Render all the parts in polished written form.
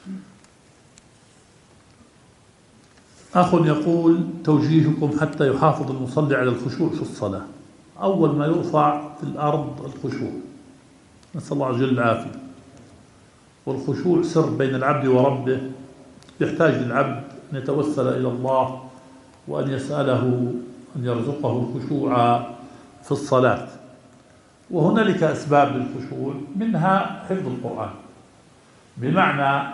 أخ يقول: توجيهكم حتى يحافظ المصلي على الخشوع في الصلاة. أول ما يرفع في الأرض الخشوع، نسأل الله عز وجل العافية. والخشوع سر بين العبد وربه، يحتاج للعبد أن يتوسل إلى الله وأن يسأله أن يرزقه الخشوع في الصلاة. وهنالك أسباب للخشوع، منها حفظ القرآن، بمعنى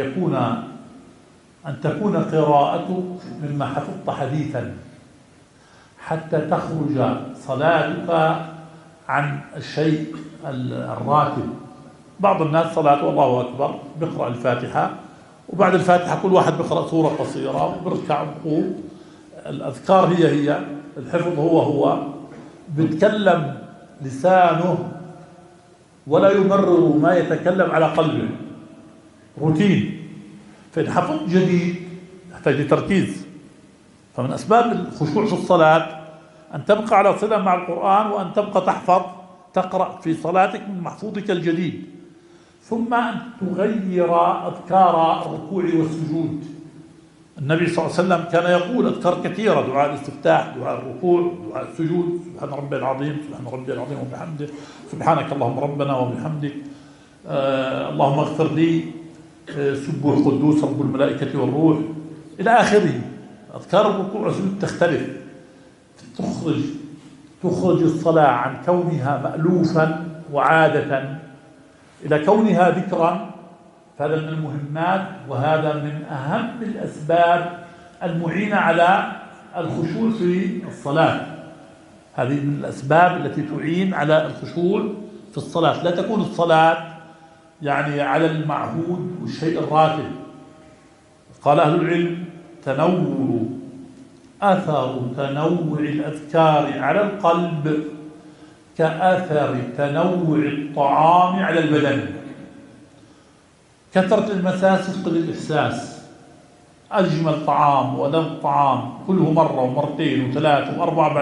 أن تكون قراءتك مما حفظت حديثا، حتى تخرج صلاتك عن الشيء الراتب. بعض الناس صلاته الله أكبر بيقرأ الفاتحة، وبعد الفاتحة كل واحد بيقرأ سورة قصيرة وبركع وقوم. الأذكار هي الحفظ هو بيتكلم لسانه ولا يمرر ما يتكلم على قلبه، روتين. فإن حفظت جديد يحتاج لتركيز. فمن أسباب الخشوع في الصلاة أن تبقى على صلة مع القرآن، وأن تبقى تقرأ في صلاتك من محفوظك الجديد. ثم أن تغير أذكار الركوع والسجود. النبي صلى الله عليه وسلم كان يقول أذكار كثيرة: دعاء الاستفتاح، دعاء الركوع، دعاء السجود، سبحان ربي العظيم، سبحان ربي العظيم وبحمده، سبحانك اللهم ربنا وبحمدك، اللهم اغفر لي، سبوح قدوس رب الملائكة والروح، إلى آخره. أذكار الركوع والسجود تختلف، تخرج الصلاة عن كونها مألوفا وعادة إلى كونها ذكرا. فهذا من المهمات، وهذا من أهم الأسباب المعينة على الخشوع في الصلاة. هذه من الأسباب التي تعين على الخشوع في الصلاة. لا تكون الصلاة يعني على المعهود والشيء الراتب. قال أهل العلم: أثر تنوع الأذكار على القلب كأثر تنوع الطعام على البدن. كثرة المساس يفقد الإحساس. أجمل طعام ولذ طعام كله مرة ومرتين وثلاث وأربعة،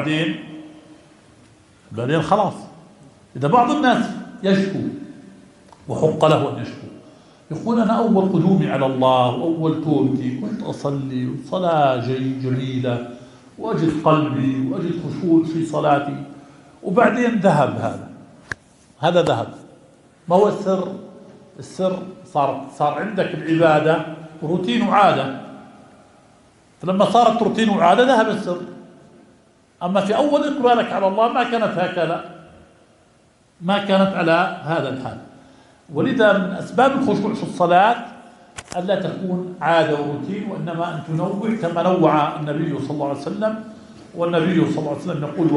بعدين خلاص. إذا بعض الناس يشكو، وحق له أن يشكو، يقول: أنا أول قدومي على الله وأول توبتي كنت أصلي صلاة جميلة وأجد قلبي وأجد خشوع في صلاتي، وبعدين ذهب هذا ذهب. ما هو السر؟ السر صار عندك العبادة روتين وعادة، فلما صارت روتين وعادة ذهب السر. أما في أول إقبالك على الله ما كانت هكذا، ما كانت على هذا الحال. ولذا من أسباب الخشوع في الصلاة ألا تكون عادة وروتين، وإنما أن تنوع كما نوع النبي صلى الله عليه وسلم. والنبي صلى الله عليه وسلم يقول: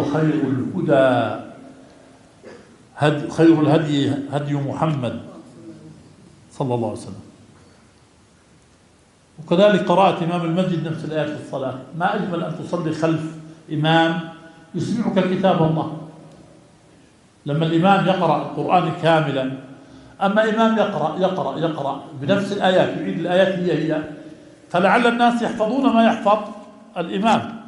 خير الهدي هدي محمد صلى الله عليه وسلم. وكذلك قراءة إمام المسجد نفس الآيات في الصلاة. ما أجمل أن تصلي خلف إمام يسمعك كتاب الله. لما الإمام يقرأ القرآن كاملا، أما إمام يقرأ بنفس الآيات، يعيد الآيات هي، فلعل الناس يحفظون ما يحفظ الإمام.